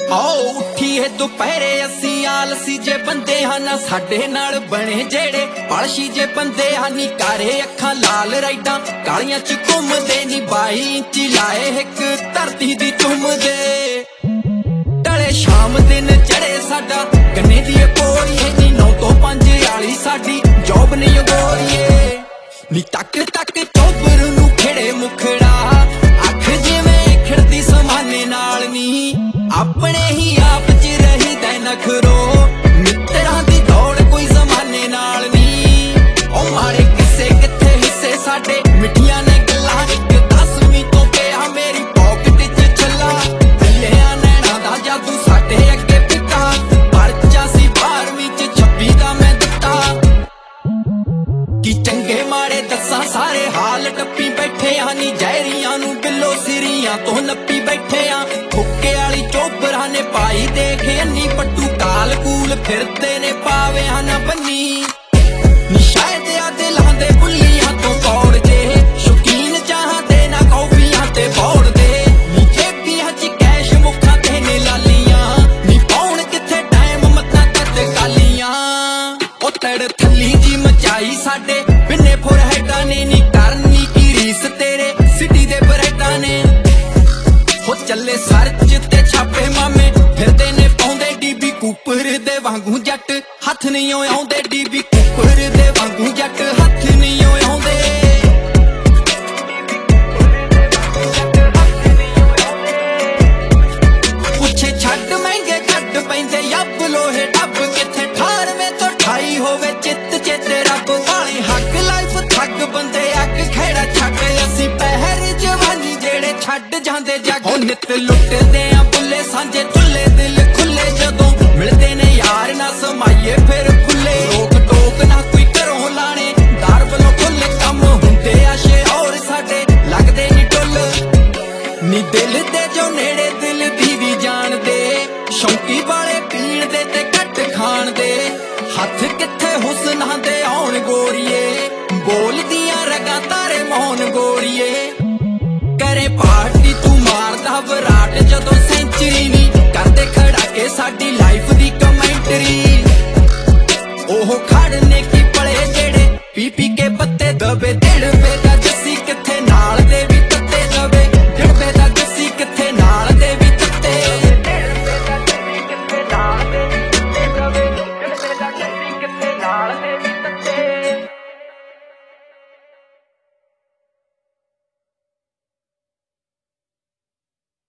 आओ उठिए दुपहरे असी आलसी जे बंदे हाँ ना साडे नाल बने जेड़े पलशी जे बंदे हाँ नी कारे अखां लाल राइडां कालियां च घुमदे नी 22 इंच लाए हिक धरती दी चुमदे टले शाम दिन चढ़े साडा गन्ने दी कोड़िए नी 9 तो 5 वाली साडी जॉब नहीं गोरीए नी तक तक चौबर नू खेड़े मुखड़ा अख जिवें खिड़दी समाने नाल नी अपने ही आप च रही दै नखरो मित्रां दी दौड़ कोई जमाने नाल नी ओ मारे किस्से किथे हिस्से साडे मिठियां ने गल्लां इक 10वीं तो पिया मेरी पॉकेट च छल्ला दिलियां नैणां दा जादू साडे अगे पिता परचा सी 12वीं च 26 दा मैं दित्ता कि चंगे माड़े दस्सां सारे हाल टप्पी बैठे आ नी जहरियां नू बिलो सिरियां तो नप्पी बैठे आ फुक्के वाली चोबरा ने पाई देख अन्नी पट्टू काल कूल फिरते ने पावे ना बन्नी शायद आदे लांदे बुलियां तो कौड़ जे शौकीन चाहते ना कॉफियां ते बौड़ दे नी जेबियां च कैश मुखां ते ने लालियां नी पाउण किथे टाइम मत्ता तत कालियां ओ तड़ थल्ली जी मचाई साडे बिन्ने फुर हैडा ने नी करनी की रीस तेरे सिटी दे बरेडा ने हो चले सर्च ते छापे मामे फिरदे ने पाउंदे डीबी कूपर दे वांगू जट हथ नहीं आउंदे डीबी कूपर दे वांगू जट हथ नहीं आउंदे पुछे छड्ड महंगे खड्ड पैंदे यब लोहे डब किथे 18वें तो 28 होवे चित चेते रब वाली हक लाइफ थग बंदे अग खेड़ा छक असी पहर जवानी जेड़े छड्ड जांदे जग हो नित लुटदे आ बुले सांझे चुले दिल खुले जदों मिलदे ने यार ना समाइए फिर खुले रोक टोक ना कोई घरों लाने दार वलों खुले कम हुंदे आ शे और साडे लगदे नी टुल नी दिल